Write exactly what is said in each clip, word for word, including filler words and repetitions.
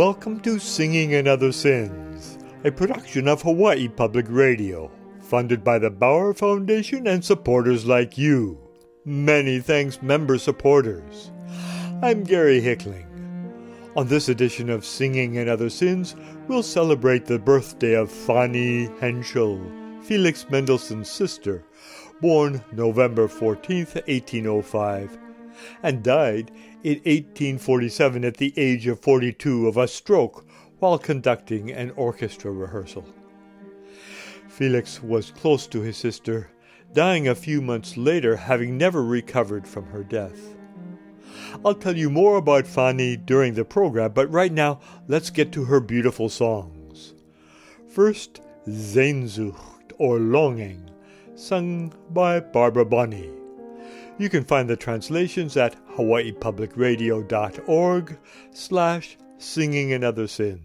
Welcome to Singing and Other Sins, a production of Hawaii Public Radio, funded by the Bauer Foundation and supporters like you. Many thanks, member supporters. I'm Gary Hickling. On this edition of Singing and Other Sins, we'll celebrate the birthday of Fanny Henschel, Felix Mendelssohn's sister, born November fourteenth, eighteen oh five, and died in eighteen forty-seven at the age of forty-two of a stroke while conducting an orchestra rehearsal. Felix was close to his sister, dying a few months later, having never recovered from her death. I'll tell you more about Fanny during the program, but right now, let's get to her beautiful songs. First, Sehnsucht, or Longing, sung by Barbara Bonney. You can find the translations at hawaiipublicradio.org slash singing and other sins.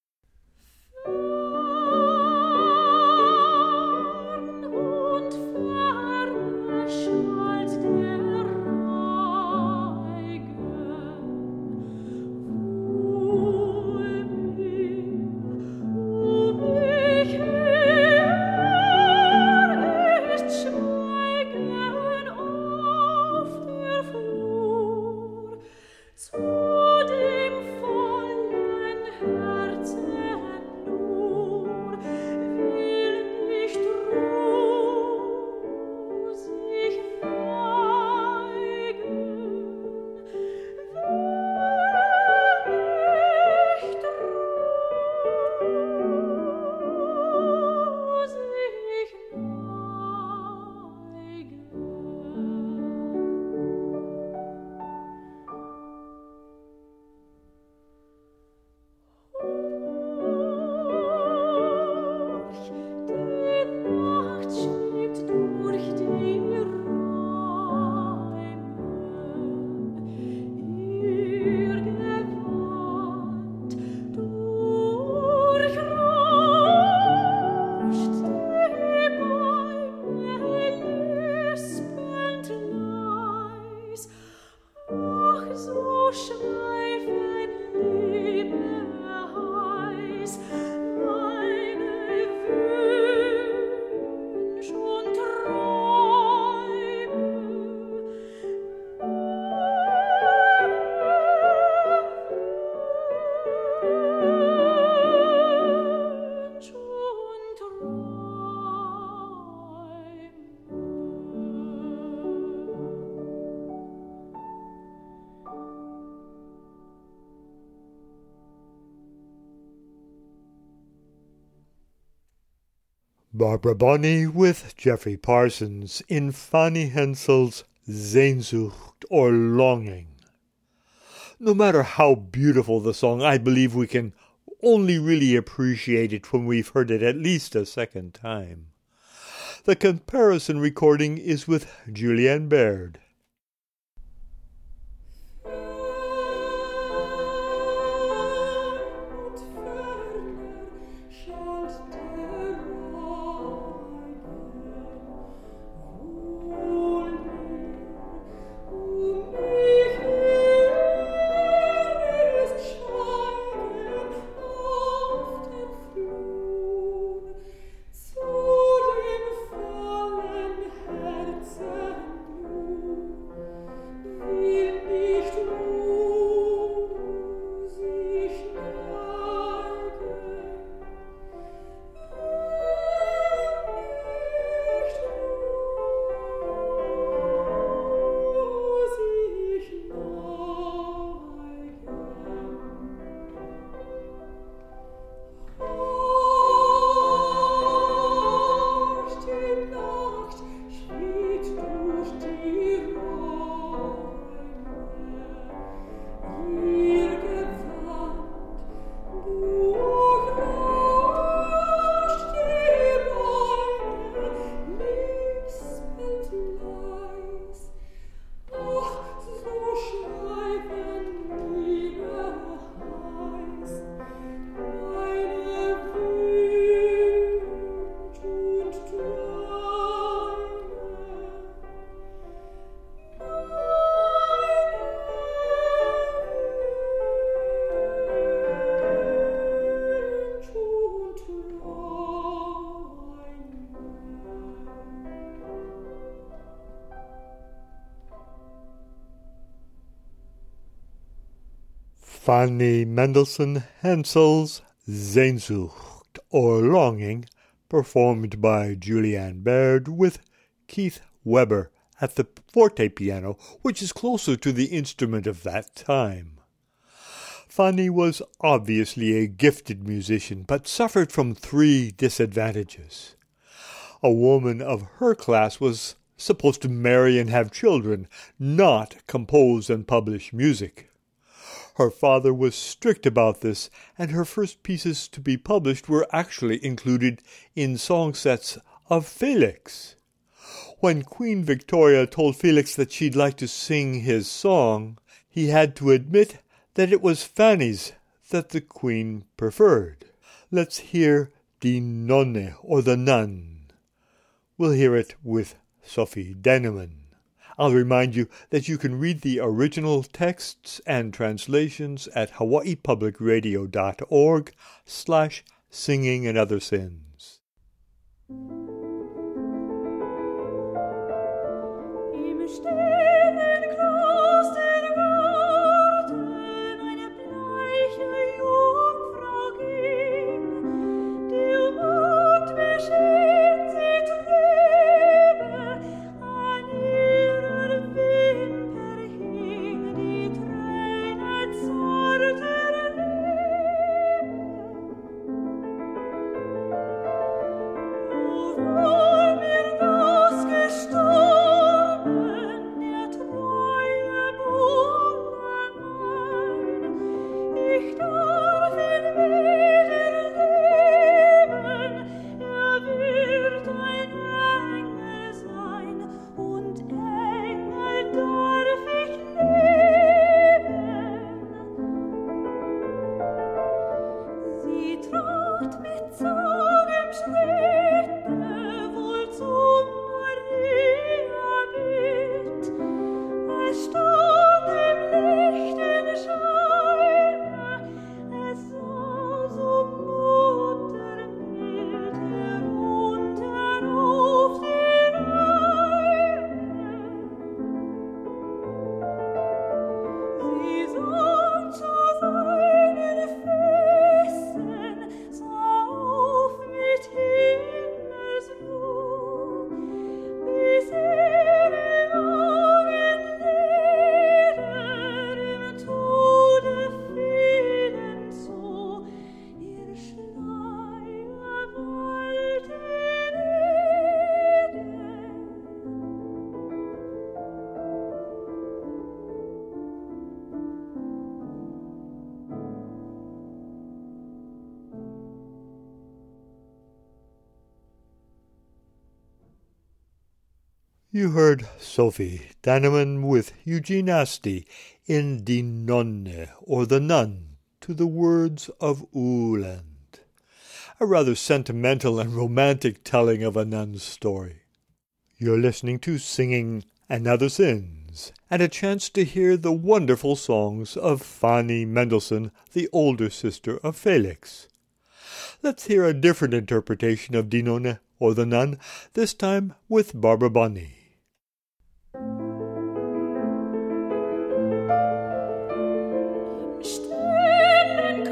Barbara Bonney with Jeffrey Parsons in Fanny Henschel's Sehnsucht, or Longing. No matter how beautiful the song, I believe we can only really appreciate it when we've heard it at least a second time. The comparison recording is with Julianne Baird. Zu dem vollen Herzen Fanny Mendelssohn Hensel's Sehnsucht, or Longing, performed by Juliane Baird with Keith Weber at the forte piano, which is closer to the instrument of that time. Fanny was obviously a gifted musician, but suffered from three disadvantages. A woman of her class was supposed to marry and have children, not compose and publish music. Her father was strict about this, and her first pieces to be published were actually included in song sets of Felix. When Queen Victoria told Felix that she'd like to sing his song, he had to admit that it was Fanny's that the Queen preferred. Let's hear Die Nonne, or the Nun. We'll hear it with Sophie Denneman. I'll remind you that you can read the original texts and translations at hawaii public radio dot org slash singing and other sins. Im stillen Klostergarten eine bleiche Jungfrau ging, die Mond beschien sie trübe, an ihrer Wimper hing die Träne zarter Liebe. Wohl mir das gestorben, der treue Bruder mein, ich darf ihn wieder leben, er wird ein Engel sein, und Engel darf ich leben. Sie trat mit zagem Schritte wohl zum Mariabild. Es stand im lichten Scheine, es sah so muttermild herunter auf die Reine. Sie sang zu seinen Füßen, sah auf mit Himmelsruh, bis ihre langen Lider im Tode fielen zu, ihr Schleier wallte nieder. You heard Sophie Denneman with Eugene Asti in Die Nonne, or the Nun, to the words of Uhland, a rather sentimental and romantic telling of a nun's story. You're listening to Singing and Other Sins, and a chance to hear the wonderful songs of Fanny Mendelssohn, the older sister of Felix. Let's hear a different interpretation of Die Nonne, or the Nun, this time with Barbara Bonney. Im stillen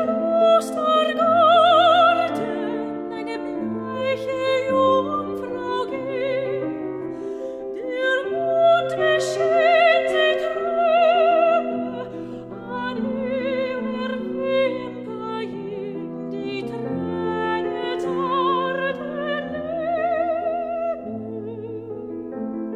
Klostergarten eine bleiche Jungfrau ging, der Mond beschien sie trübe, an ihrer Wimper hing die Träne zarter Liebe.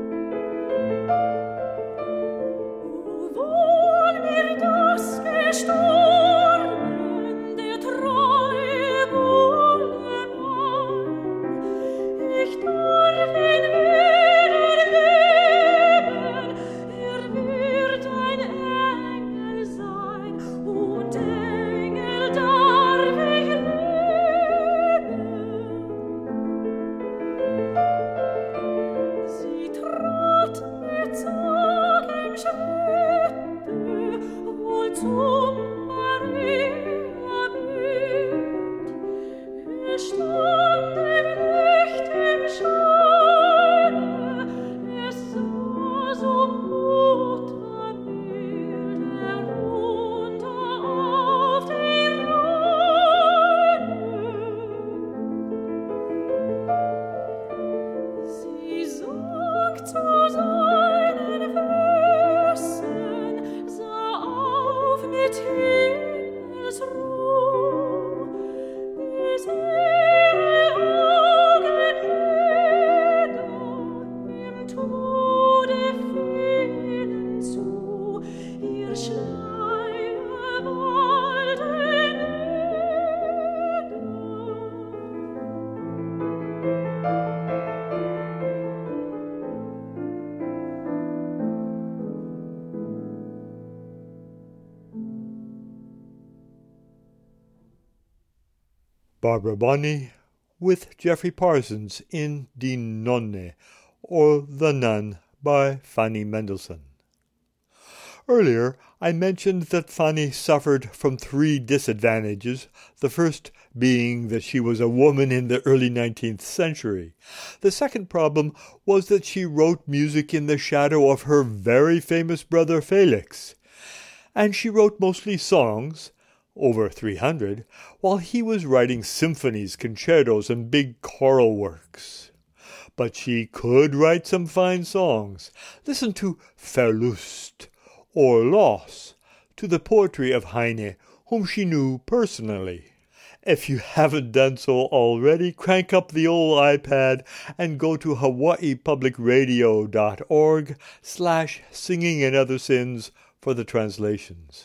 Barbara Bonney with Geoffrey Parsons in Die Nonne, or The Nun, by Fanny Mendelssohn. Earlier, I mentioned that Fanny suffered from three disadvantages, the first being that she was a woman in the early nineteenth century. The second problem was that she wrote music in the shadow of her very famous brother Felix, and she wrote mostly songs, over three hundred, while he was writing symphonies, concertos, and big choral works. But she could write some fine songs. Listen to Verlust, or Loss, to the poetry of Heine, whom she knew personally. If you haven't done so already, crank up the old iPad and go to hawaii public radio dot org slash singing and other sins for the translations.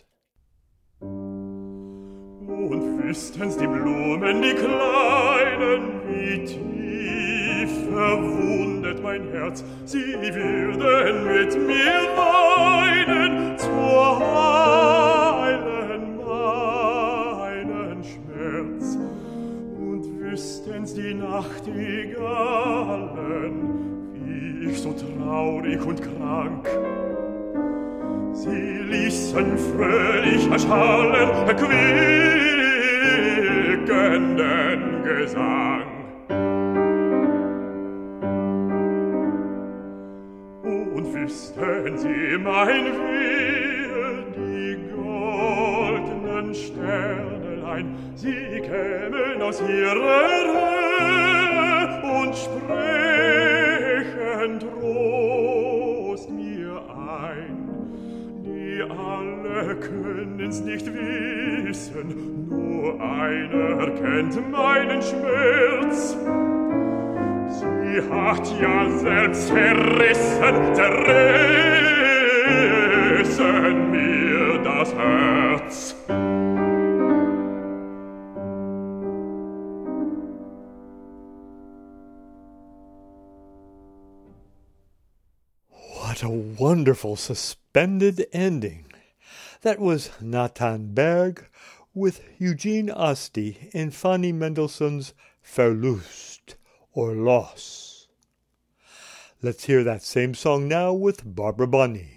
Und wüssten's die Blumen, die kleinen, wie tief verwundet mein Herz, sie würden mit mir weinen, zur heilen meinen Schmerz. Und wüssten's die Nachtigallen, wie ich so traurig und krank, sie ließen fröhlich erschallen, erquickenden Gesang. Und wüssten sie mein Wehe, die goldenen Sternelein, sie kämen aus ihrer Höhe und sprechen Trost mir ein. Die alle können's nicht wissen, nur einer kennt meinen Schmerz. Sie hat ja selbst zerrissen, zerrissen mir das Herz. What a wonderful suspended ending. That was Nathan Berg with Eugene Asti in Fanny Mendelssohn's Verlust, or Loss. Let's hear that same song now with Barbara Bonney.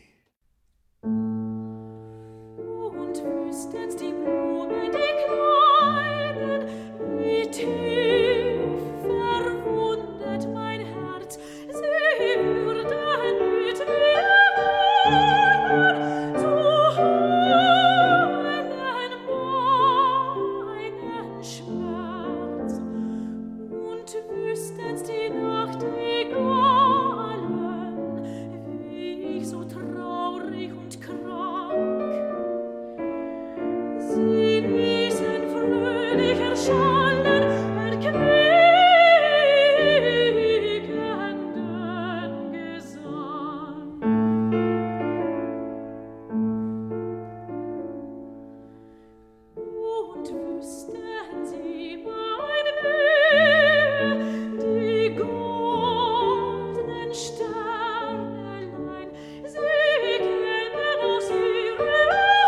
Und wüssten's die Blumen, die kleinen, wie tief verwundet mein Herz, sie würden mit mir weinen, zu heilen meinen Schmerz. Und wüssten's die Nachtigallen, wie ich so traurig und krank, sie ließen fröhlich erschallen, erquickenden Gesang. Und wüssten sie mein Wehe, die goldenen Sternelein, sie kämen aus ihrer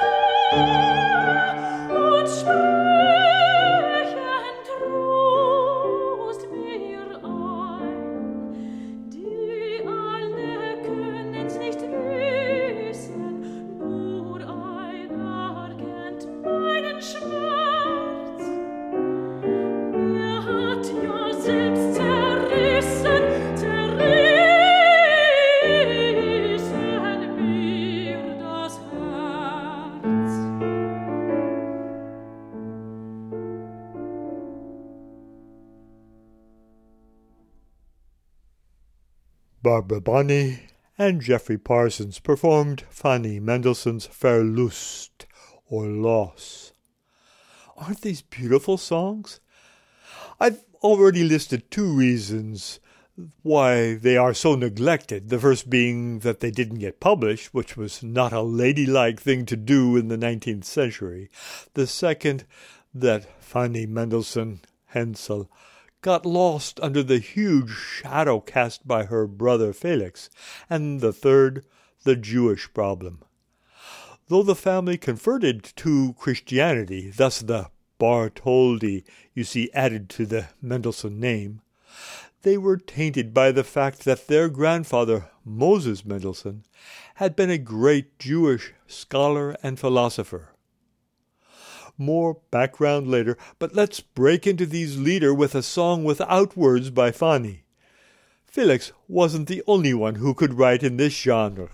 Höhe und sprechen Trost mir ein. Die alle können's nicht wissen, nur einer kennt meinen Schmerz. Er hat ja selbst zerrissen, zerrissen mir das Herz. Barbara Bonney and Geoffrey Parsons performed Fanny Mendelssohn's Verlust, or Loss. Aren't these beautiful songs? I've already listed two reasons why they are so neglected, the first being that they didn't get published, which was not a ladylike thing to do in the nineteenth century. The second, that Fanny Mendelssohn Hensel got lost under the huge shadow cast by her brother Felix. And the third, the Jewish problem. Though the family converted to Christianity, thus the Bartholdy, you see added to the Mendelssohn name, they were tainted by the fact that their grandfather, Moses Mendelssohn, had been a great Jewish scholar and philosopher. More background later, but let's break into these Lieder with a song without words by Fanny. Felix wasn't the only one who could write in this genre.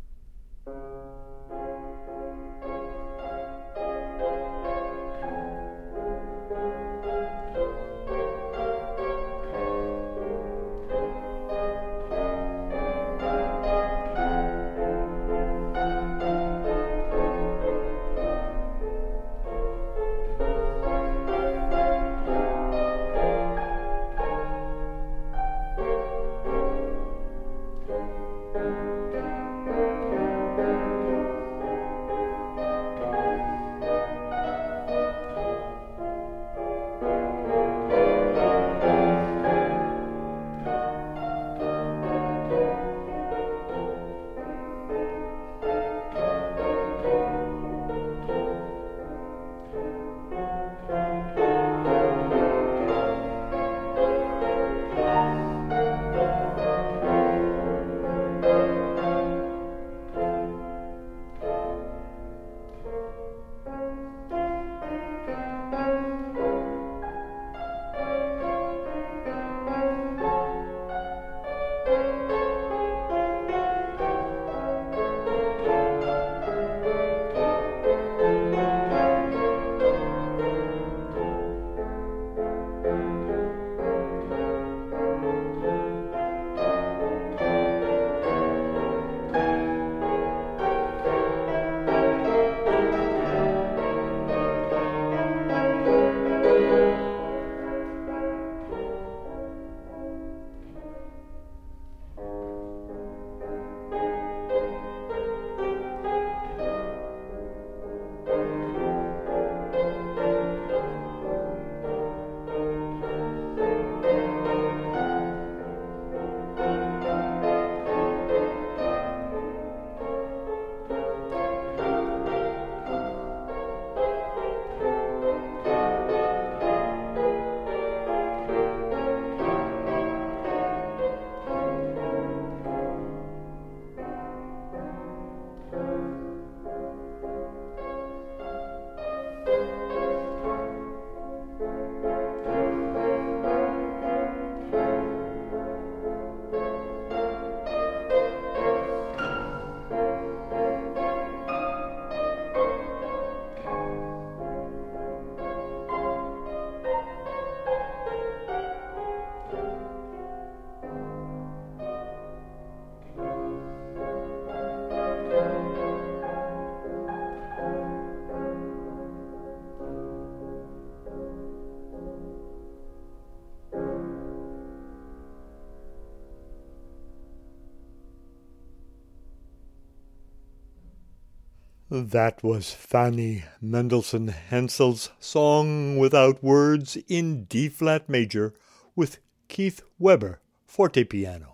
That was Fanny Mendelssohn Hensel's Song Without Words in D-flat major with Keith Weber, forte piano.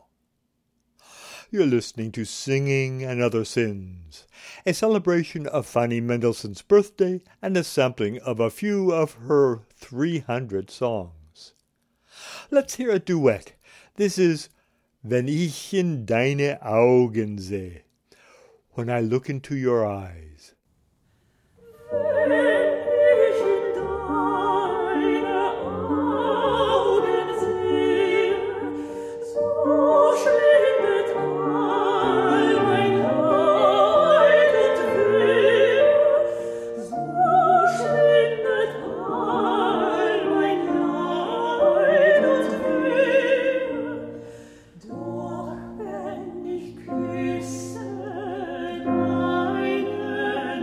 You're listening to Singing and Other Sins, a celebration of Fanny Mendelssohn's birthday and a sampling of a few of her three hundred songs. Let's hear a duet. This is Wenn ich in deine Augen seh, When I Look into Your Eyes. Wenn ich in deine Augen sehe, so schwindet all mein Leid und Wehe, so schwindet all mein Leid und Wehe. Doch wenn ich küsse deine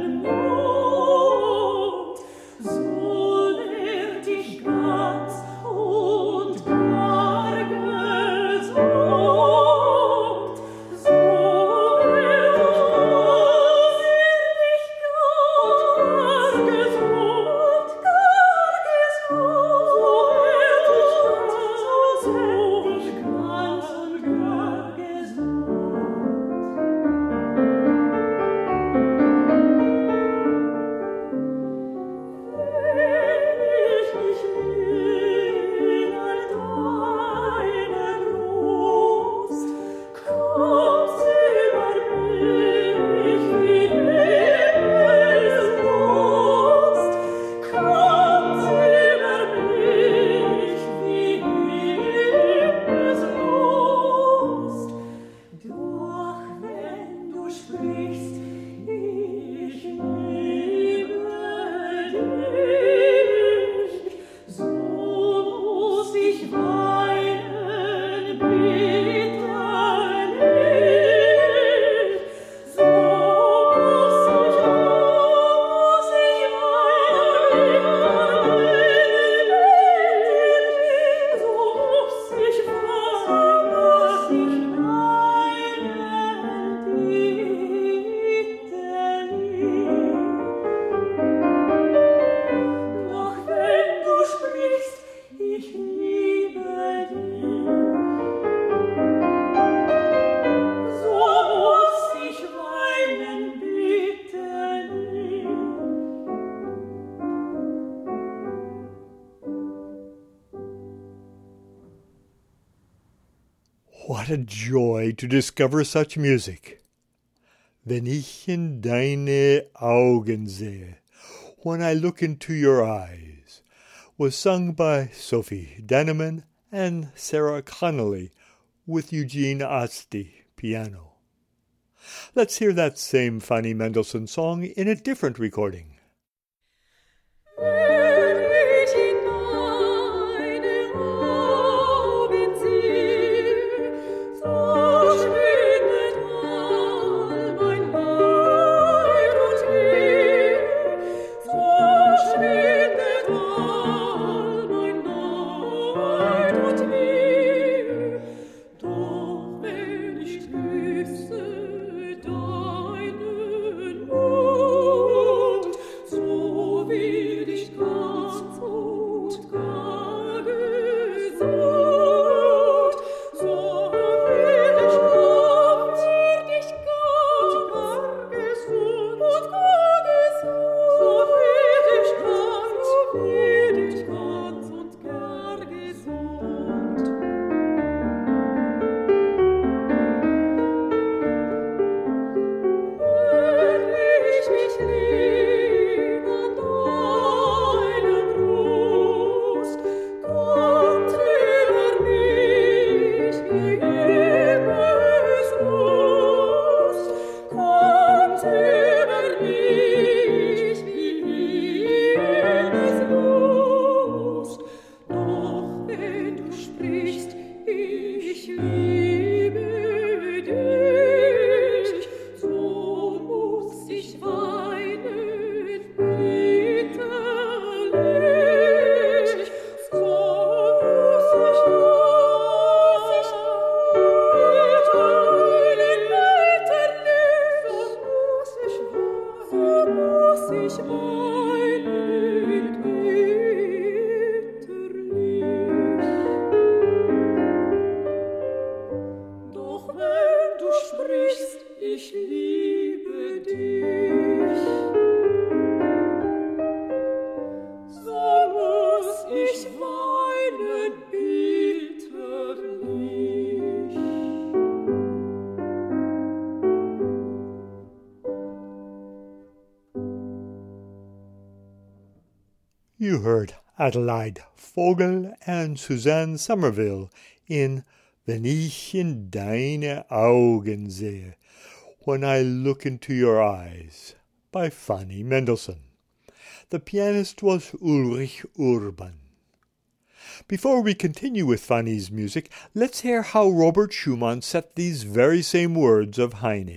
What a joy to discover such music! Wenn ich in deine Augen sehe, when I look into your eyes, was sung by Sophie Danneman and Sarah Connolly with Eugene Asti piano. Let's hear that same Fanny Mendelssohn song in a different recording. You heard Adelaide Vogel and Suzanne Somerville in Wenn ich in deine Augen sehe, When I Look into Your Eyes, by Fanny Mendelssohn. The pianist was Ulrich Urban. Before we continue with Fanny's music, let's hear how Robert Schumann set these very same words of Heine.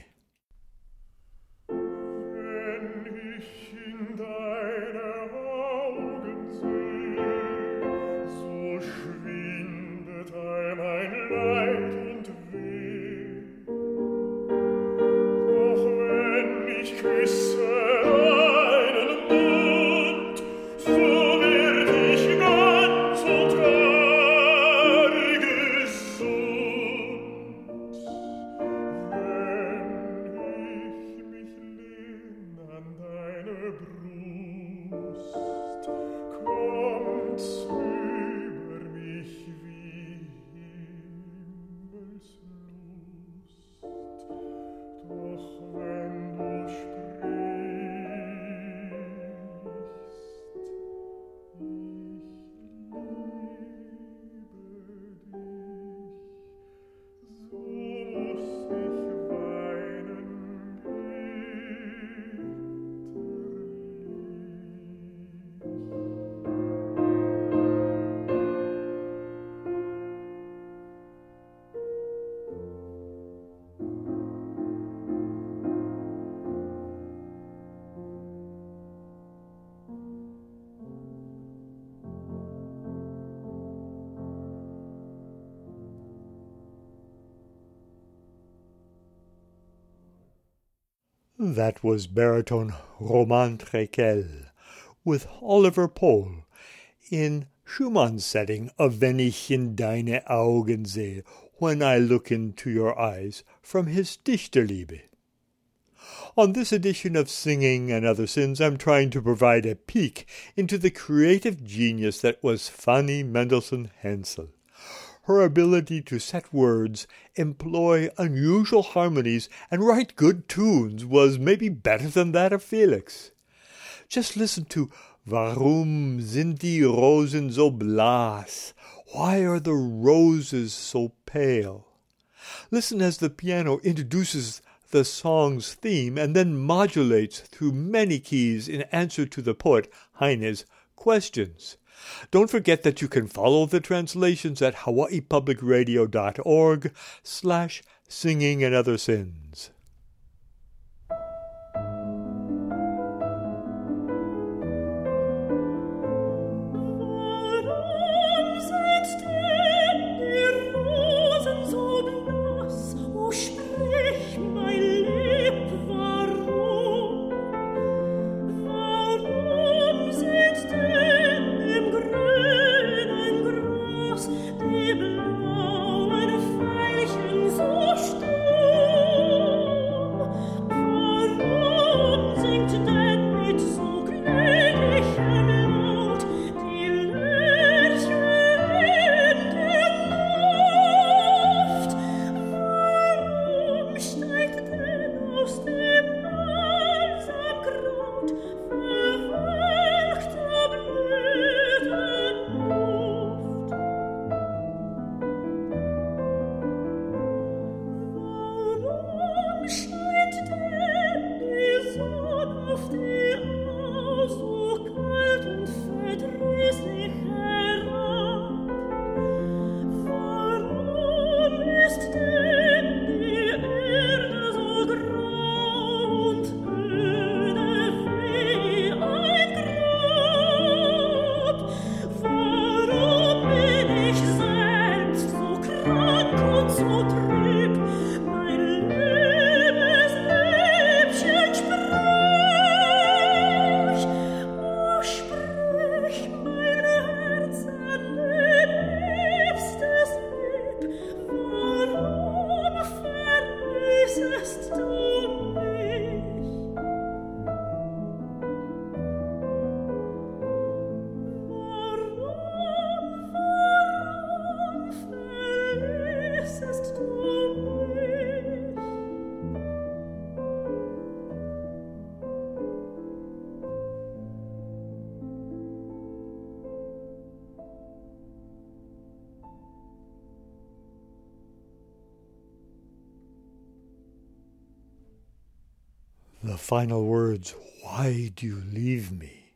That was baritone Roman Treckel with Oliver Pohl in Schumann's setting of Wenn ich in deine Augen sehe, When I Look into Your Eyes, from his Dichterliebe. On this edition of Singing and Other Sins, I'm trying to provide a peek into the creative genius that was Fanny Mendelssohn Hensel. Her ability to set words, employ unusual harmonies, and write good tunes was maybe better than that of Felix. Just listen to Warum sind die Rosen so blass? Why are the roses so pale? Listen as the piano introduces the song's theme and then modulates through many keys in answer to the poet Heine's questions. Don't forget that you can follow the translations at hawaii public radio dot org slash singing and other sins. The final words, "Why do you leave me?"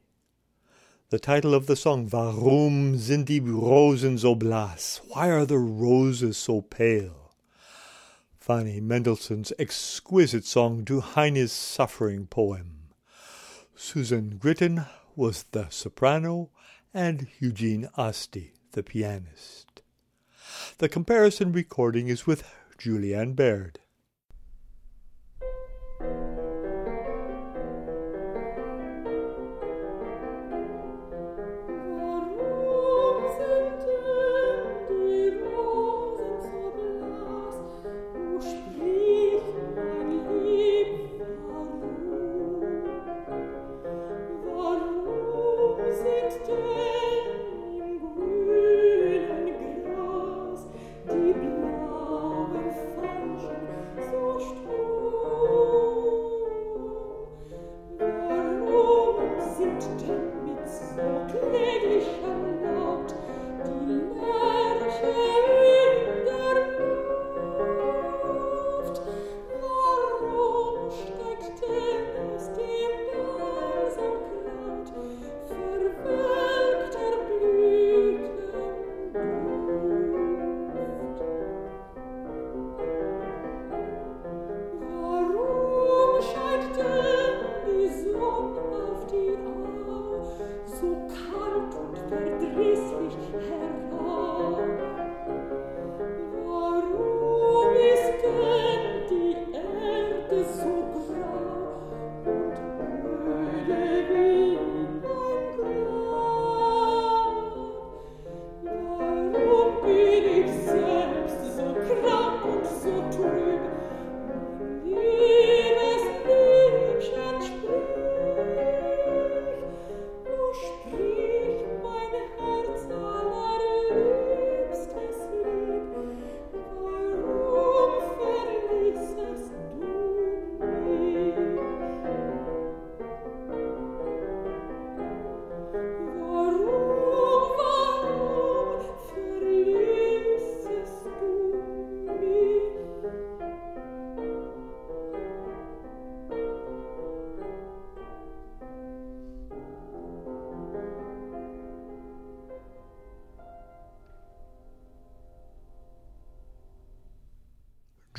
The title of the song, "Warum sind die Rosen so blass?" Why are the roses so pale? Fanny Mendelssohn's exquisite song to Heine's suffering poem. Susan Gritton was the soprano, and Eugene Asti the pianist. The comparison recording is with Julianne Baird. Die blauen Veilchen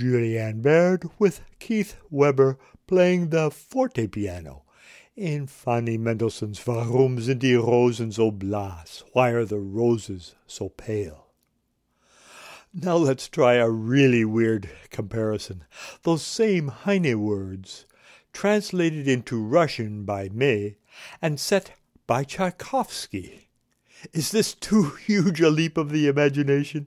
Julianne Baird with Keith Weber playing the forte piano in Fanny Mendelssohn's Warum sind die Rosen so blass? Why are the roses so pale? Now let's try a really weird comparison. Those same Heine words, translated into Russian by me and set by Tchaikovsky. Is this too huge a leap of the imagination?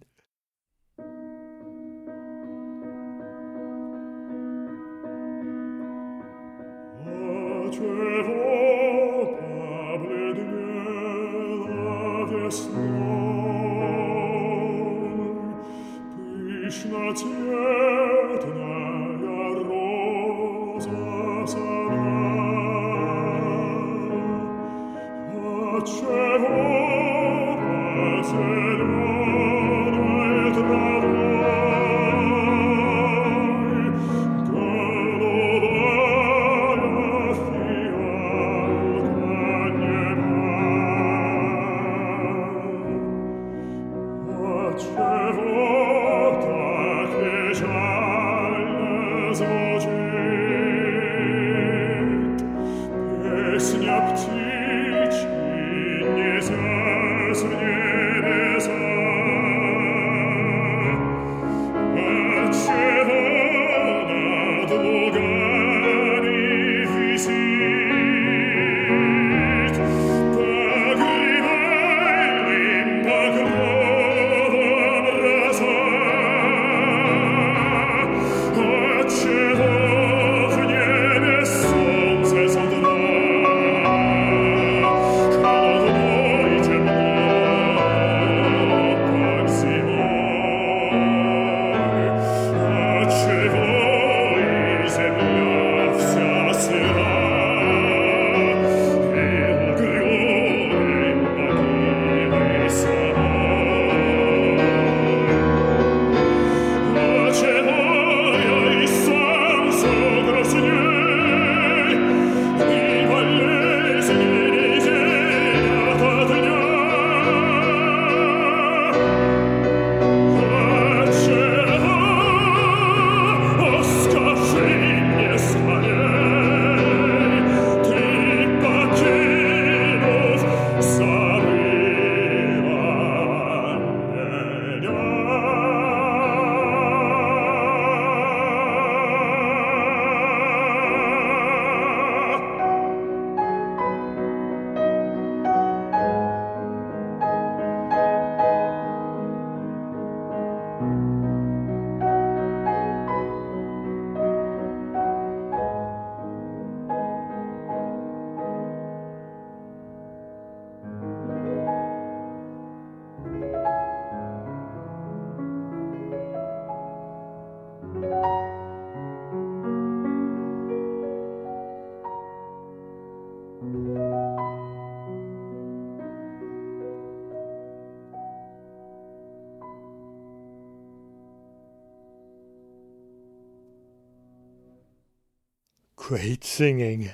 Great singing.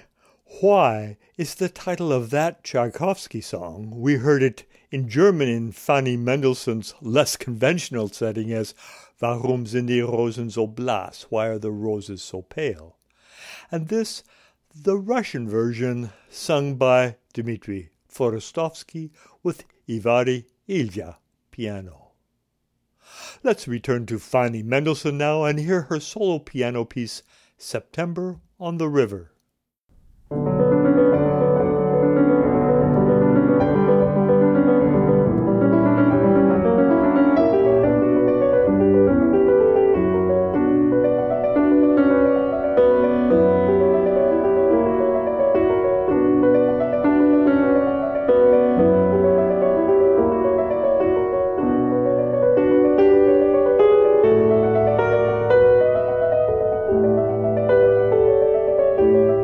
Why is the title of that Tchaikovsky song. We heard it in German in Fanny Mendelssohn's less conventional setting as Warum sind die Rosen so blass? Why are the roses so pale? And this, the Russian version, sung by Dmitri Forostovsky with Ivari Ilya piano. Let's return to Fanny Mendelssohn now and hear her solo piano piece, September on the River. Thank you.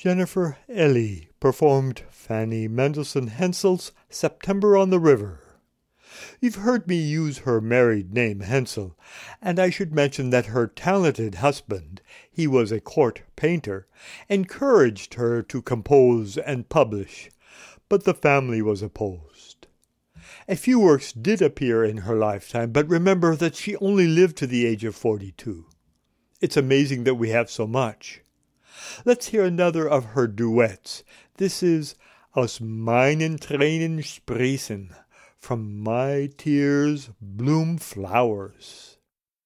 Jennifer Ehle performed Fanny Mendelssohn Hensel's September on the River. You've heard me use her married name Hensel, and I should mention that her talented husband, he was a court painter, encouraged her to compose and publish, but the family was opposed. A few works did appear in her lifetime, but remember that she only lived to the age of forty-two. It's amazing that we have so much. Let's hear another of her duets. This is Aus meinen Tränen sprießen, from my tears bloom flowers.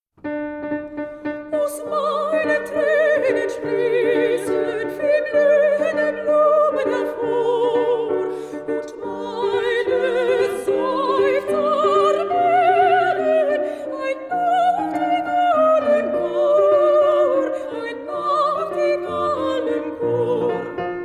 Aus meinen Tränen sprießen viel blühende Blumen hervor, und meine Seufzer werden ein Nachtigallenchor, ein Nachtigallenchor.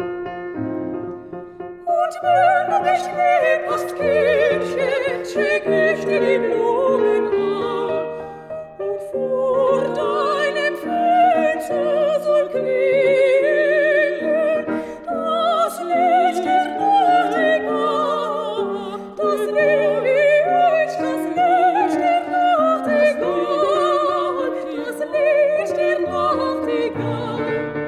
Und wenn du mich lieb hast, Kindchen, schick ich dir die Blumen an, und vor deinem Fenster soll klingen das Licht der Nachtigall, das Licht, das Licht der Nachtigall, das Licht der Nachtigall.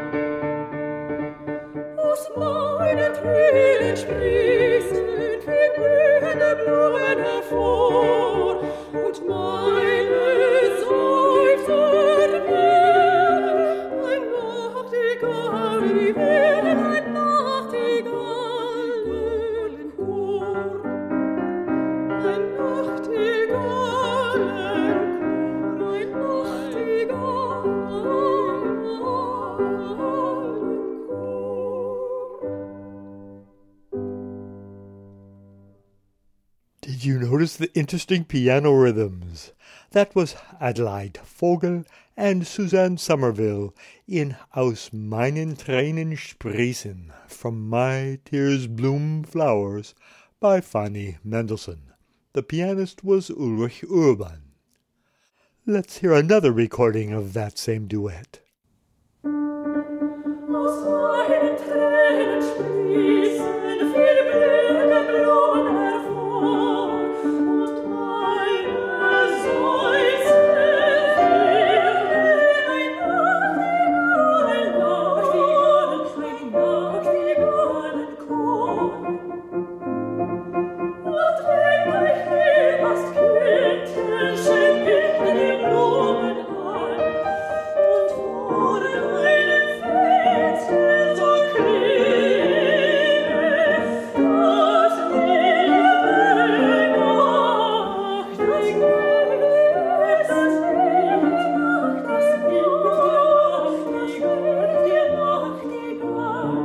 Aus meinen Tränen sprießen viel blühende Blumen hervor, und meine Seufzer werden ein Nachtigall, die werden ein Nachtigallenchor, ein Nachtigallenchor, ein Nachtigallenchor. Did you notice the interesting piano rhythms? That was Adelaide Vogel and Suzanne Somerville in Aus meinen Tränen sprießen, from my tears bloom flowers, by Fanny Mendelssohn. The pianist was Ulrich Urban. Let's hear another recording of that same duet. Aus meinen Tränen sprießen viel blühende Blumen hervor, und meine Seufzer werden ein Nachtigallenchor, ein Nachtigallenchor. Und wenn du mich lieb hast, Kindchen, schenk ich dir die Blumen an, und vor deinem Fenster soll klingen das Licht der Nachtigall, das Licht, das Licht der Nachtigall.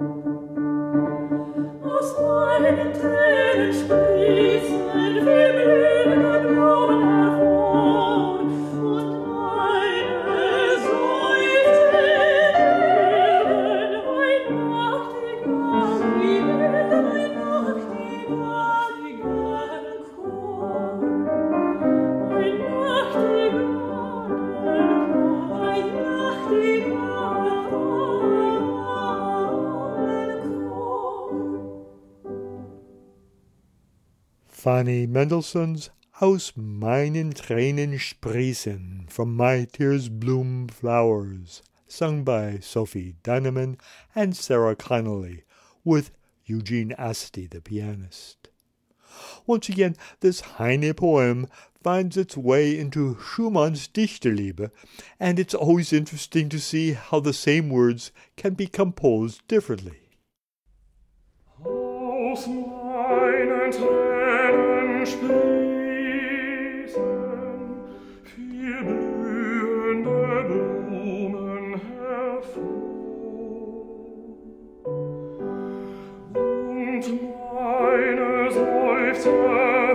Aus meinen Tränen sprießen viel blühende Blumen hervor, und meine Seufzer werden ein Nachtigall, die werden ein Nachtigallenchor, ein Nachtigallenchor, ein Nachtigallenchor. Fanny Mendelssohn's Aus meinen Tränen sprießen, from my tears bloom flowers, sung by Sophie Deinemann and Sarah Connolly, with Eugene Asti, the pianist. Once again, this Heine poem finds its way into Schumann's Dichterliebe, and it's always interesting to see how the same words can be composed differently. Aus meinen Tränen sprießen viel blühende Blumen hervor, und meine Seufzer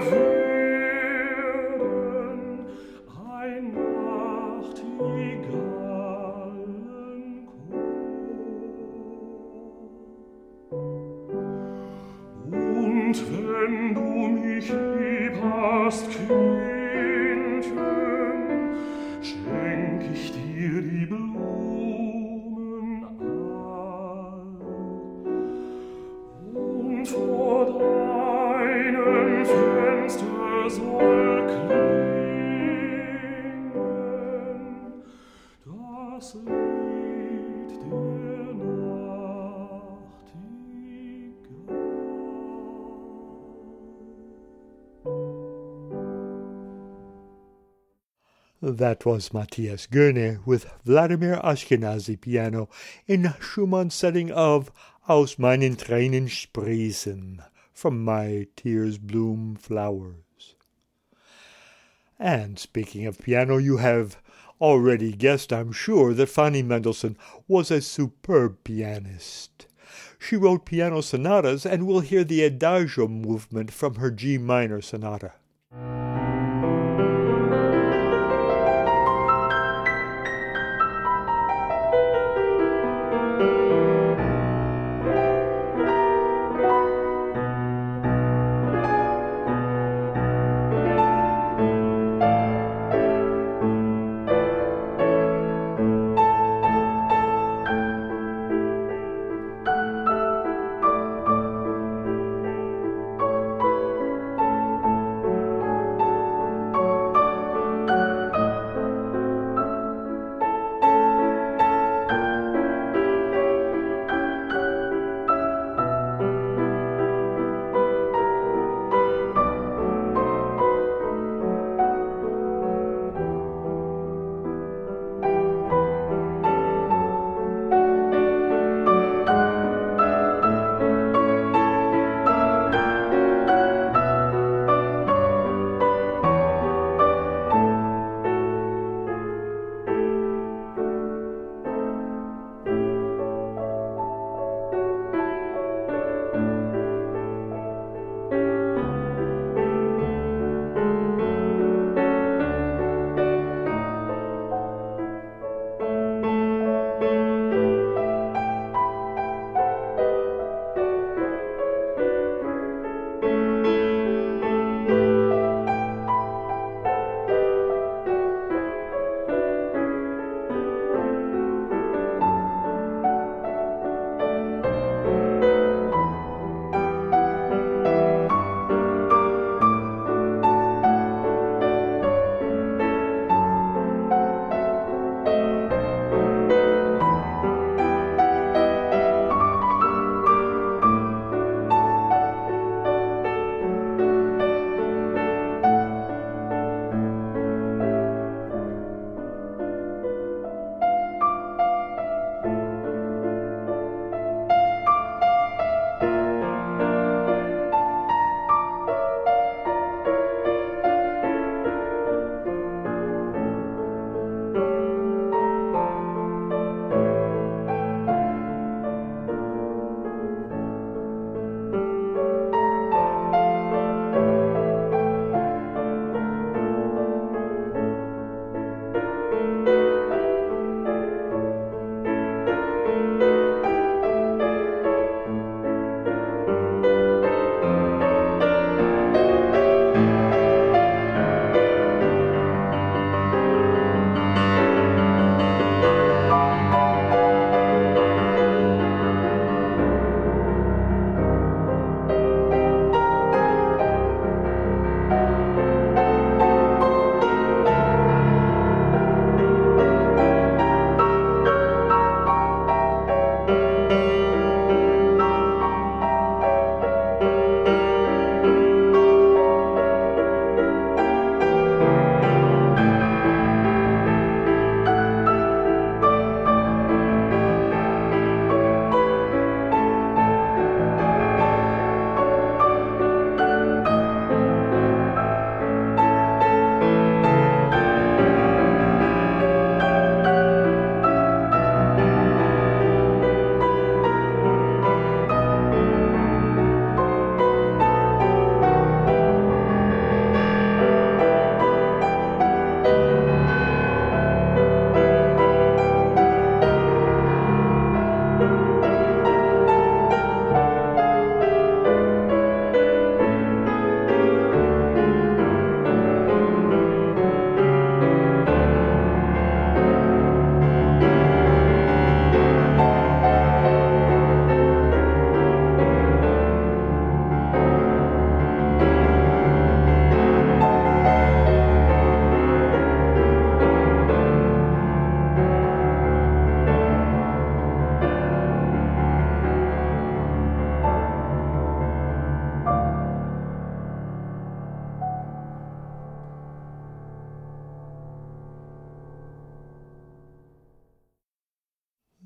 werden ein Nachtigallenchor. Und wenn du mich lieb hast, Kindchen, schenk ich dir die Blumen an. soll klingen das Lied der Nachtigall. That was Matthias Goerne with Vladimir Ashkenazy piano in Schumann's setting of Aus meinen Tränen sprießen, from my tears bloom flowers. And speaking of piano, you have already guessed, I'm sure, that Fanny Mendelssohn was a superb pianist. She wrote piano sonatas, and we'll hear the Adagio movement from her G minor sonata.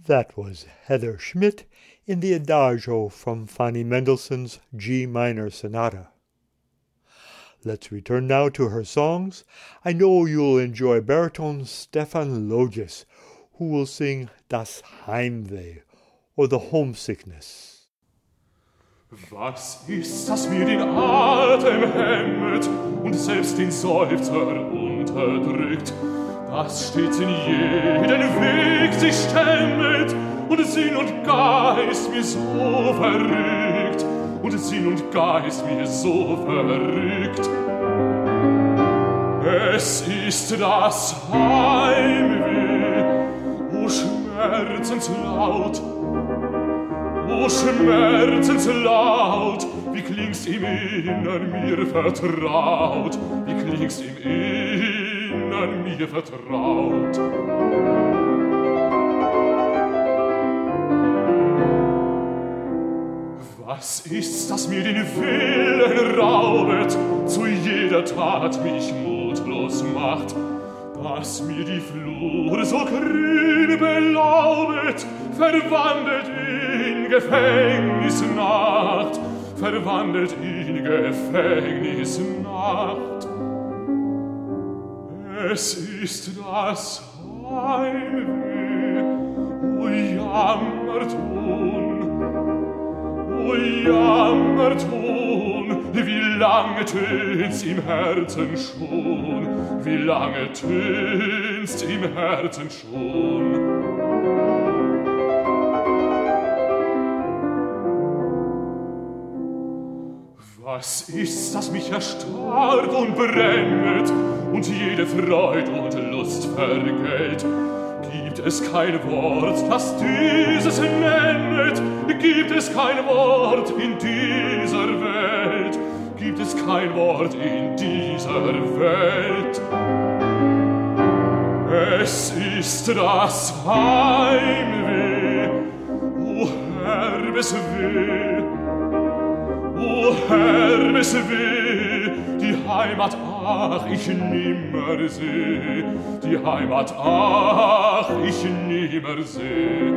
That was Heather Schmidt in the Adagio from Fanny Mendelssohn's G minor sonata. Let's return now to her songs. I know you'll enjoy baritone Stefan Loges, who will sing Das Heimweh, or the Homesickness. Was ist, das mir den Atem hemmet und selbst den Seufzer unterdrückt? Das stets in jeden Weg sich stemmet und Sinn und Geist mir so verrückt und Sinn und Geist mir so verrückt. Es ist das Heimweh, o Schmerzenslaut, o Schmerzenslaut, wie klingt's im Innern mir vertraut, wie klingt's im Innern mir vertraut. Was ist's, das mir den Willen raubet, zu jeder Tat mich mutlos macht, dass mir die Flur so grün belaubet, verwandelt in Gefängnisnacht, verwandelt in Gefängnisnacht. Es ist das Heimweh, o Jammerton, o Jammerton, wie lange tönt's im Herzen schon, wie lange tönt's im Herzen schon. Was ist's, das mich erstarrt und brennet und jede Freud und Lust vergällt? Gibt es kein Wort, das dieses nennet? Gibt es kein Wort in dieser Welt? Gibt es kein Wort in dieser Welt? Es ist das Heimweh, o herbes Weh, o herbes Weh, die Heimat, ach, ich nimmer seh, die Heimat, ach, ich nimmer seh.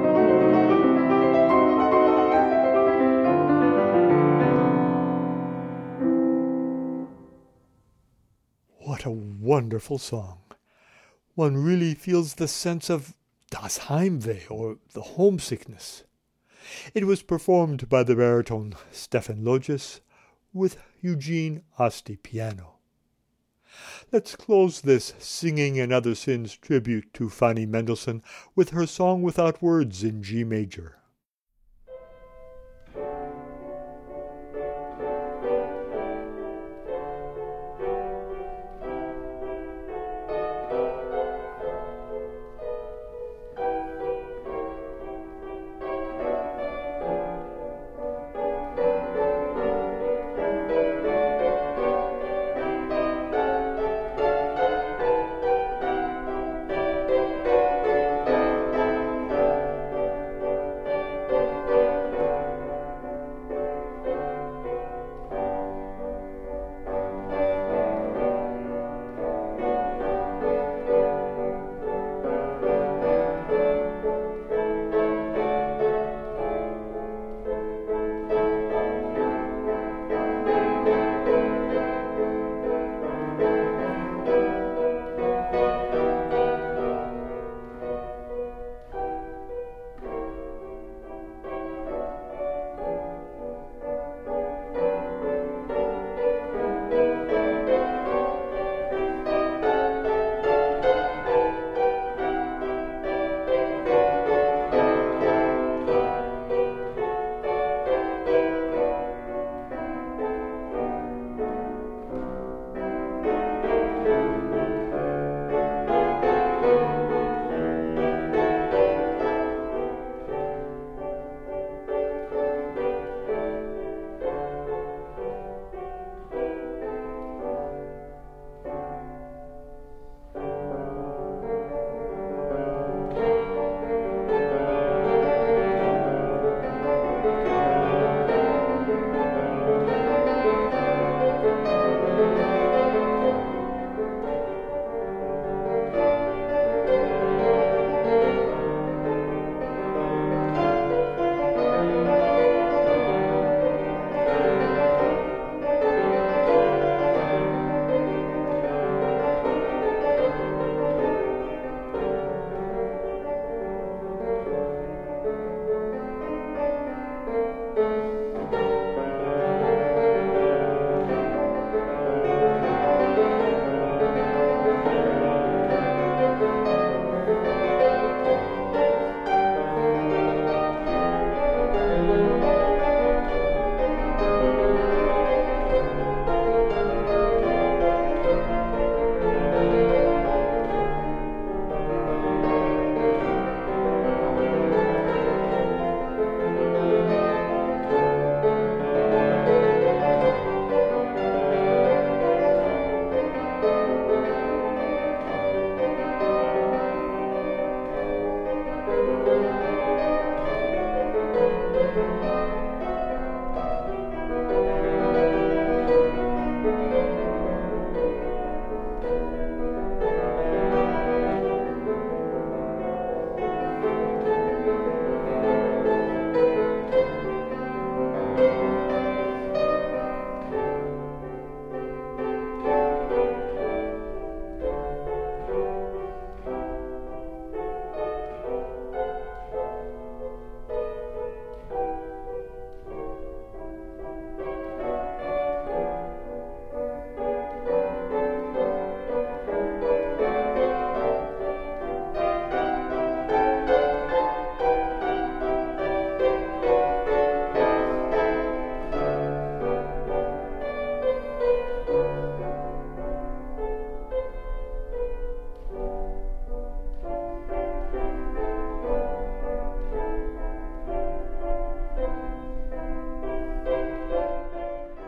What a wonderful song. One really feels the sense of Das Heimweh, or the homesickness. It was performed by the baritone Stefan Loges with Eugene Asti piano. Let's close this Singing and Other Sins tribute to Fanny Mendelssohn with her song without words in G major.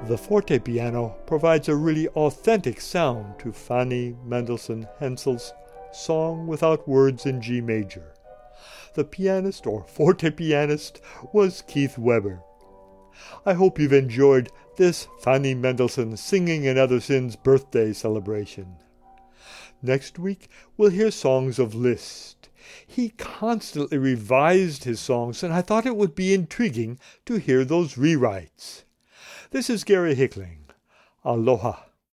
The forte piano provides a really authentic sound to Fanny Mendelssohn Hensel's Song Without Words in G Major. The pianist, or forte pianist, was Keith Weber. I hope you've enjoyed this Fanny Mendelssohn Singing in Other Sins birthday celebration. Next week, we'll hear songs of Liszt. He constantly revised his songs, and I thought it would be intriguing to hear those rewrites. This is Gary Hickling. Aloha.